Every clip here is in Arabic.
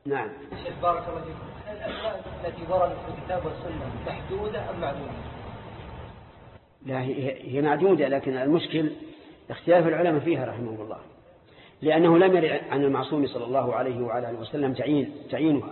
نعم. شيخ بارك الله فيكم، الأسماء التي وردت في الكتاب والسنة محدودة أم معدودة؟ لا، هي معدودة، لكن المشكل اختلاف العلماء فيها رحمه الله، لأنه لم يرد عن المعصوم صلى الله عليه وعلى آله وسلم تعيينها،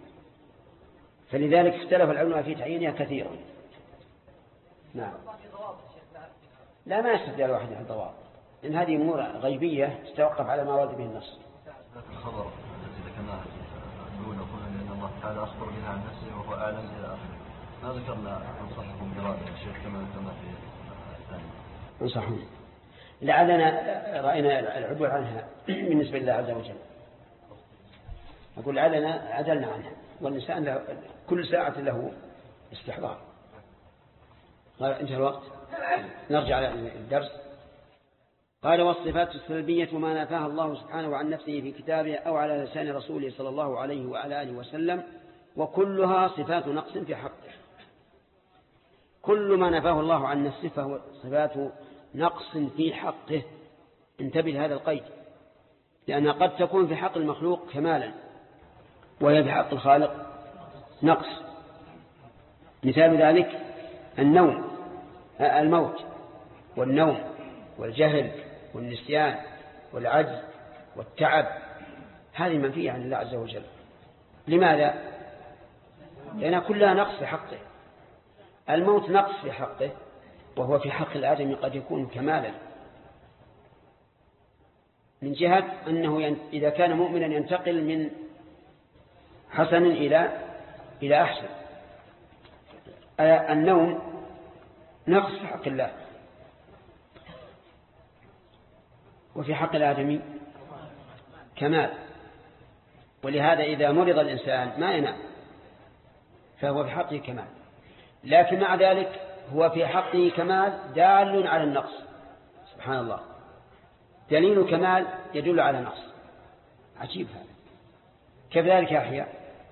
فلذلك اختلف العلماء في تعيينها كثيرا. نعم. لا، ما يستطيع الواحد يحط ضوابط، إن هذه أمور غيبية تتوقف على ما ورد به النص. الخبر الذي ذكرناه نقول لأن الله تعالى أخبر بها عن نفسه وهو أعلم إلى آخره، ما ذكرنا أنصحكم برأي الشيخ كما ذكرنا في الثاني. انصحهم. لعلنا رأينا العدول عنها بالنسبة لله عز وجل، أقول لعلنا عدلنا عنها، والإنسان كل ساعة له استحضار. انتهى الوقت، نرجع للدرس. قال: والصفات السلبية ما نفاها الله سبحانه عن نفسه في كتابه أو على لسان رسوله صلى الله عليه وعلى آله وسلم، وكلها صفات نقص في حقه. كل ما نفاه الله عن نفسه فهو صفات نقص في حقه. انتبه لهذا القيد، لأنها قد تكون في حق المخلوق كمالا، وهي في حق الخالق نقص. مثال ذلك الموت والنوم والجهل والنسيان والعجز والتعب، هذه منفية عن الله عز وجل. لماذا؟ لأنها كلها نقص في حقه. الموت نقص في حقه، وهو في حق الآدمي قد يكون كمالا، من جهة أنه إذا كان مؤمنا ينتقل من حسن إلى أحسن. النوم نقص في حق الله، وفي حق الآدمي كمال، ولهذا إذا مرض الإنسان ما ينام، فهو في حقه كمال، لكن مع ذلك هو في حقه كمال دال على النقص. سبحان الله، دليل كمال يدل على نقص. عجيب هذا. كذلك يحيى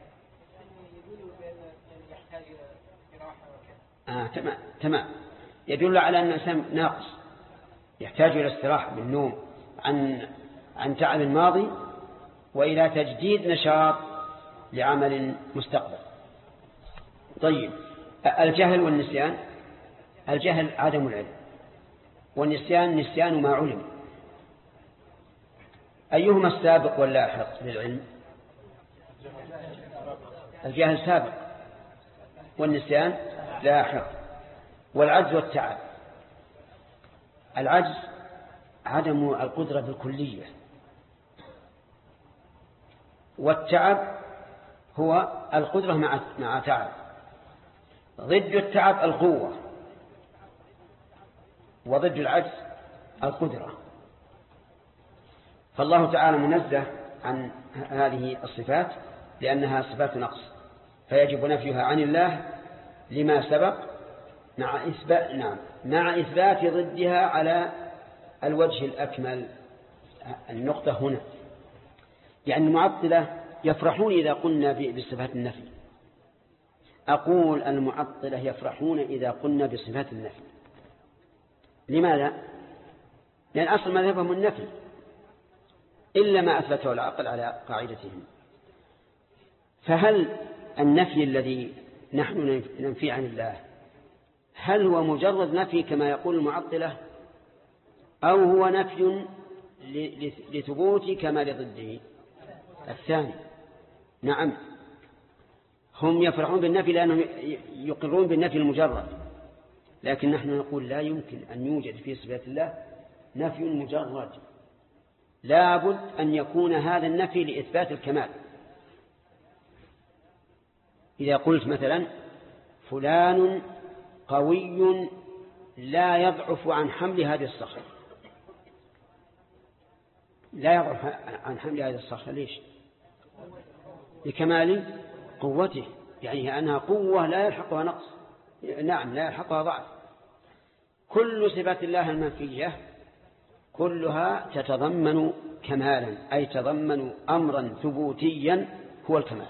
تمام، يدل على أن الإنسان ناقص، يحتاج إلى استراحة من نوم عن تعب ماضي وإلى تجديد نشاط لعمل مستقبل. طيب، الجهل والنسيان. الجهل عدم العلم، والنسيان نسيان ما علم. أيهما السابق واللاحق للعلم؟ الجهل سابق والنسيان لاحق. والعجز والتعب. العجز عدم القدرة بالكلية، والتعب هو القدرة مع تعب. ضد التعب القوة، وضد العجز القدرة. فالله تعالى منزه عن هذه الصفات لأنها صفات نقص، فيجب نفيها عن الله لما سبق مع إثبات ضدها على الوجه الأكمل. النقطة هنا، يعني المعطلة يفرحون إذا قلنا بصفات النفي. أقول المعطلة يفرحون إذا قلنا بصفات النفي. لماذا؟ لأن أصل مذهبهم النفي، إلا ما أثبته العقل على قاعدتهم. فهل النفي الذي نحن ننفي عن الله هل هو مجرد نفي كما يقول المعطلة، أو هو نفي لثبوت كما لضده؟ الثاني. نعم، هم يفرحون بالنفي لأنهم يقرون بالنفي المجرد، لكن نحن نقول لا يمكن أن يوجد في صفات الله نفي مجرد، لا بد أن يكون هذا النفي لإثبات الكمال. إذا قلت مثلا فلان قوي لا يضعف عن حمل هذه الصخرة، لا يضعف عن حمل هذه الصخرة، ليش؟ لكمال قوته، يعني أنها قوة لا يلحقها نقص، نعم لا يلحقها ضعف. كل صفات الله المنفية كلها تتضمن كمالا، أي تضمن أمرا ثبوتيا هو الكمال.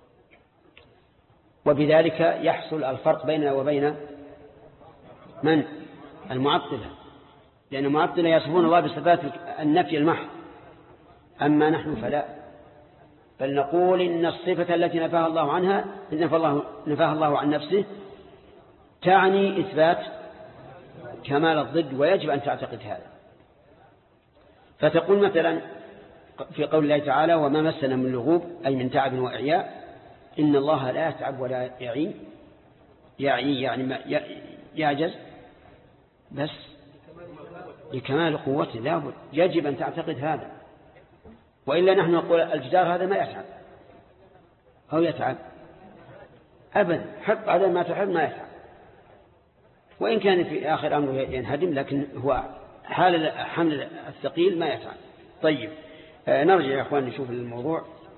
وبذلك يحصل الفرق بيننا وبين من؟ المعطلة، لأن المعطلة يصفون الله بصفات النفي المحض، أما نحن فلا، بل نقول إن الصفة التي نفاها الله عنها نفاها الله عن نفسه تعني إثبات كمال الضد، ويجب أن تعتقد هذا. فتقول مثلا في قول الله تعالى وما مسنا من لغوب أي من تعب وإعياء، إن الله لا يتعب ولا يعي يعني ما يعجز، بس لكمال قوته لابد يجب أن تعتقد هذا، وإلا نحن نقول الجدار هذا ما يتعب أو يتعب أبدا، حق على ما تحب ما يتعب، وإن كان في آخر أمره ينهدم لكن هو حال حمل الثقيل ما يتعب. طيب نرجع يا أخوان نشوف الموضوع.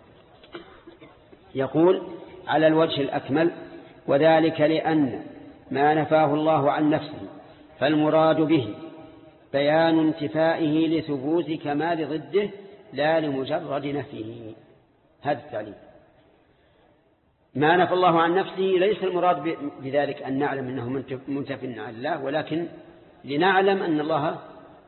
يقول على الوجه الأكمل وذلك لأن ما نفاه الله عن نفسه فالمراد به بيان انتفائه لثبوت كمال ضده لا لمجرد نفيه. هذا التعليم ما نفى الله عن نفسه ليس المراد بذلك أن نعلم أنه منتف عن الله، ولكن لنعلم أن الله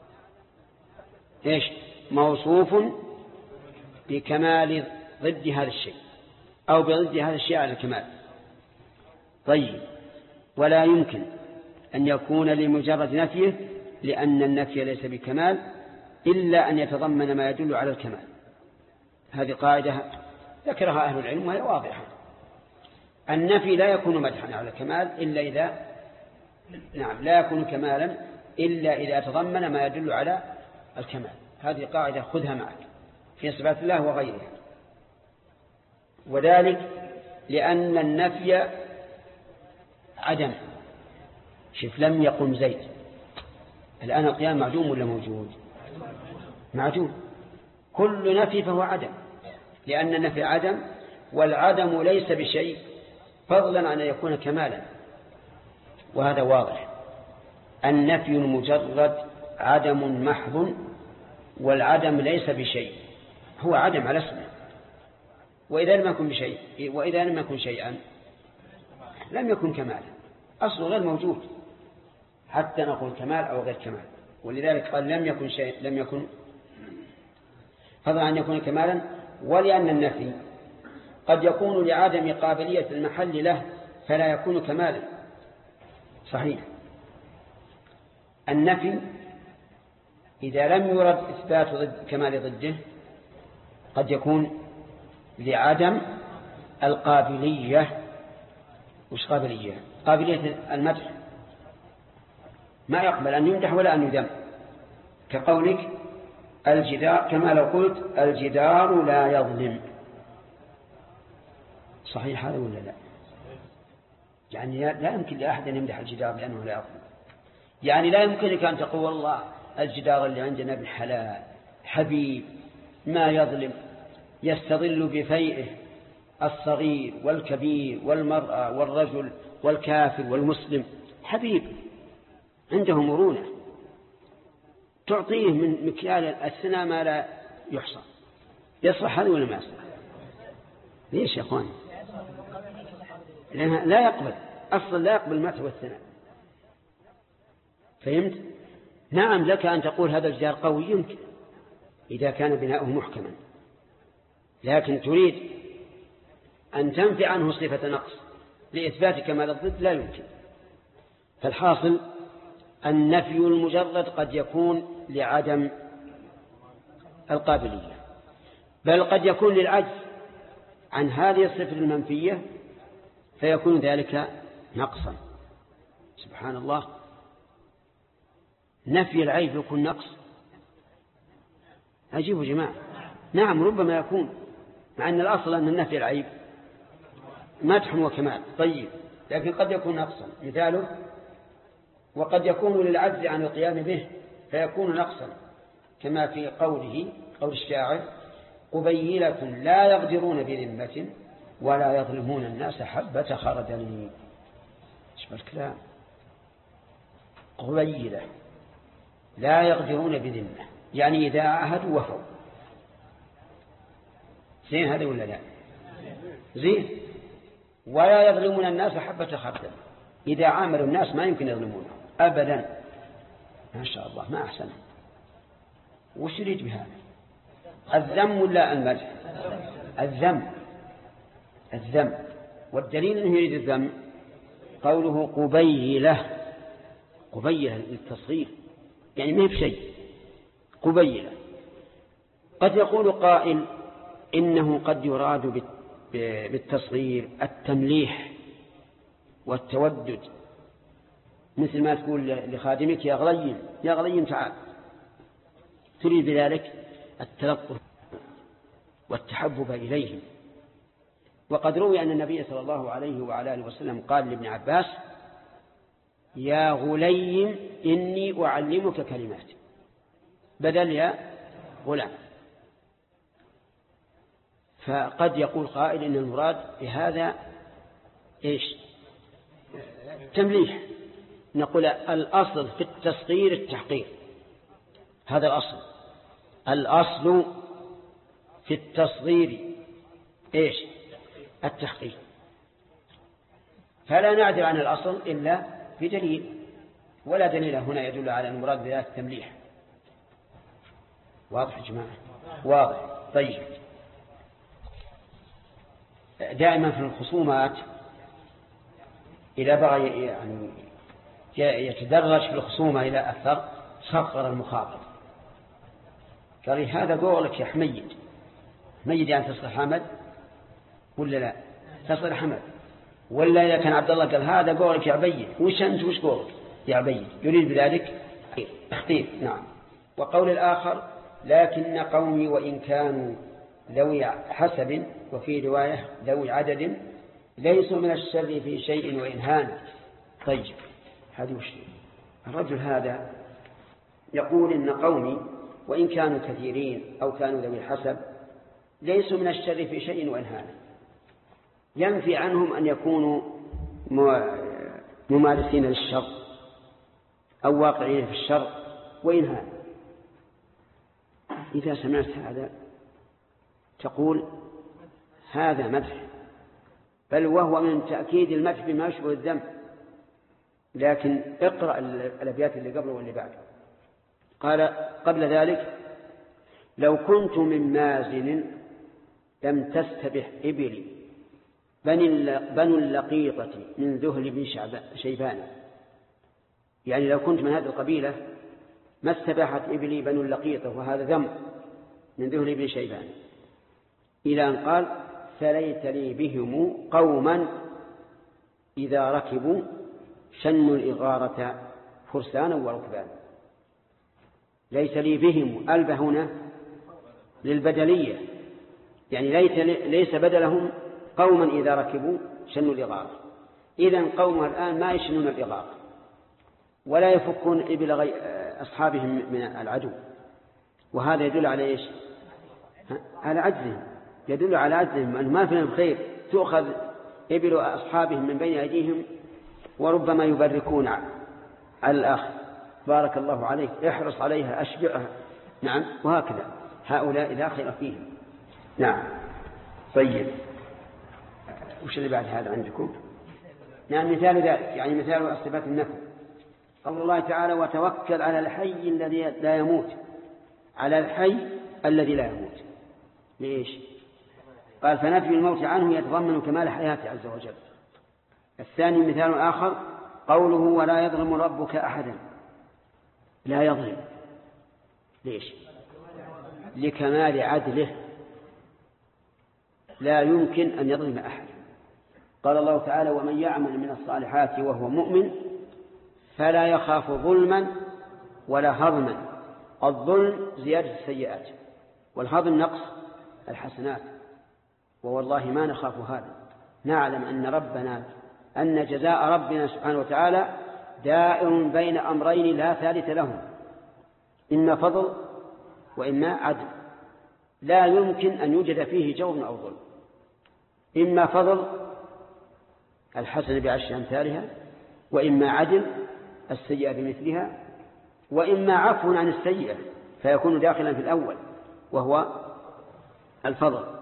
موصوف بكمال ضد هذا الشيء أو بضد هذا الشيء على الكمال. طيب ولا يمكن أن يكون لمجرد نفيه لأن النفي ليس بكمال إلا أن يتضمن ما يدل على الكمال. هذه قاعدة ذكرها أهل العلم وهي واضحة. النفي لا يكون مدحا على الكمال إلا إذا لا يكون كمالا إلا إذا تضمن ما يدل على الكمال. هذه قاعدة خذها معك في صفات الله وغيرها. وذلك لأن النفي عدم. شوف لم يقم زيد، الآن القيام معدوم ولا موجود؟ معدوم. كل نفي فهو عدم، لأن النفي عدم، والعدم ليس بشيء فضلا عن أن يكون كمالا، وهذا واضح. النفي المجرد عدم محض، والعدم ليس بشيء، هو عدم على اسمه. وإذا لم يكن بشيء، وإذا لم يكن شيئا لم يكن كمالا، أصله غير موجود حتى نقول كمال أو غير كمال. ولذلك قال لم يكن شيء، لم يكن فضلا عن يكون كمالا. ولأن النفي قد يكون لعدم قابلية المحل له فلا يكون كمالا. صحيح النفي إذا لم يرد إثبات كمال ضده قد يكون لعدم القابلية. وش قابلية؟ قابلية المدح، ما يقبل أن يمدح ولا أن يذم، كقولك الجدار، كما لو قلت الجدار لا يظلم. صحيح هذا ولا لا؟ يعني لا يمكن لأحد أن يمدح الجدار لأنه لا يظلم. يعني لا يمكنك أن تقول والله الجدار اللي عندنا بالحلال حبيب ما يظلم، يستظل بفيئه الصغير والكبير والمرأة والرجل والكافر والمسلم، حبيب عنده مرونة، تعطيه من مكيال الثناء ما لا يحصى. يصلح هذا ولا ما يصلح؟ ليش يا أخوان؟ لأنها لا يقبل أصلا، لا يقبل المدح والثناء. فهمت؟ نعم لك أن تقول هذا الجدار قوي، يمكن إذا كان بناؤه محكما، لكن تريد أن تنفي عنه صفة نقص لإثبات كمال الضد لا يمكن. فالحاصل النفي المجرد قد يكون لعدم القابلية، بل قد يكون للعجز عن هذه الصفة المنفية فيكون ذلك نقصا. سبحان الله، نفي العيب يكون نقص، عجيب يا جماعة. نعم ربما يكون، مع أن الأصل أن النفي العيب مدح وكمال. طيب لكن قد يكون نقصا. مثاله وقد يكون للعجز عن القيام به فيكون نقصا، كما في قول الشاعر قبيلة لا يغدرون بذمة ولا يظلمون الناس حبة خردل. شوف الكلام، قبيلة لا يغدرون بذمة يعني إذا عاهدوا وفوا. زين هذا ولا لا؟ زين. ولا يظلمون الناس حبة خردل، إذا عاملوا الناس ما يمكن يظلمونه أبدا. ما شاء الله ما أحسن. وش يريد بهذا؟ الذم ولا المدح؟ الذم. والدليل أنه يريد الذم قوله قبيلة للتصغير، يعني ما في شيء، قبيلة. قد يقول قائل إنه قد يراد بالتصغير التمليح والتودد، مثل ما تقول لخادمك يا غليم تعال، تريد بذلك التلطف والتحبب إليهم. وقد روي أن النبي صلى الله عليه وعلى آله وسلم قال لابن عباس يا غليم إني أعلمك كلمات، بدل يا غلام. فقد يقول قائل إن المراد بهذا إيش؟ تمليح. نقول الأصل في التصغير التحقير، هذا الأصل في التصغير إيش؟ التحقير. فلا نعدل عن الأصل إلا بدليل، ولا دليل هنا يدل على المراد بذلك التمليح. واضح يا جماعة؟ واضح. طيب، دائما في الخصومات إذا بغى يعني يتدرج في الخصومة إلى أكثر صغر المخاطب، قال هذا قولك يا حميد يعني تصل حمد ولا لا؟ تصل حمد. ولا إذا كان عبد الله قال هذا قولك يا عبيد، وش أنت وش قولك يا عبيد؟ يريد بذلك تخطيط. نعم. وقول الآخر لكن قومي وإن كانوا ذوي حسب، وفي رواية ذوي عدد، ليسوا من الشر في شيء وإن هان. طيب، هذا وش؟ الرجل هذا يقول إن قومي وإن كانوا كثيرين أو كانوا ذوي حسب ليسوا من الشر في شيء وإن هان، ينفي عنهم أن يكونوا ممارسين للشر أو واقعين في الشر وإن هان. إذا سمعت هذا تقول هذا مدح، بل وهو من تأكيد المدح بما يشبه الذم. لكن اقرأ الأبيات اللي قبله واللي بعده. قال قبل ذلك لو كنت من مازن لم تستبح إبلي بنو اللقيطة من ذهل بن شيبان، يعني لو كنت من هذه القبيلة ما استباحت إبلي بنو اللقيطة، وهذا ذم من ذهل بن شيبان. إلى أن قال فليت لي بهم قوما إذا ركبوا شنوا الإغارة فرسانا وركبانا. ليس لي بهم، ألب هنا للبدلية، يعني ليس بدلهم قوما إذا ركبوا شنوا الإغارة. إذن قومها الآن ما يشنون الإغارة ولا يفكون إبل أصحابهم من العدو، وهذا يدل على إيش؟ على عجزهم، يدل على عجزهم أنه ما فيهم خير. تؤخذ إبل أصحابهم من بين أيديهم وربما يبركون على الآخر، بارك الله عليك، احرص عليها، أشبعها. نعم، وهكذا هؤلاء لا خير فيهم. نعم. طيب، وش اللي بعد هذا عندكم؟ نعم، مثال ذلك يعني مثال صفات النفي قول الله تعالى وتوكل على الحي الذي لا يموت، على الحي الذي لا يموت. ليش؟ قال فنفي الموت عنه يتضمن كمال حياته عز وجل. الثاني مثال آخر قوله ولا يظلم ربك أحدا، لا يظلم. ليش؟ لكمال عدله، لا يمكن أن يظلم أحد. قال الله تعالى ومن يعمل من الصالحات وهو مؤمن فلا يخاف ظلما ولا هضما. الظلم زيادة السيئات، والهضم نقص الحسنات. ووالله ما نخاف هذا، نعلم أن جزاء ربنا سبحانه وتعالى دائر بين أمرين لا ثالث لهم، إما فضل وإما عدل، لا يمكن أن يوجد فيه جور أو ظلم. إما فضل الحسنة بعشر أمثالها، وإما عدل السيئة بمثلها، وإما عفو عن السيئة فيكون داخلا في الأول وهو الفضل.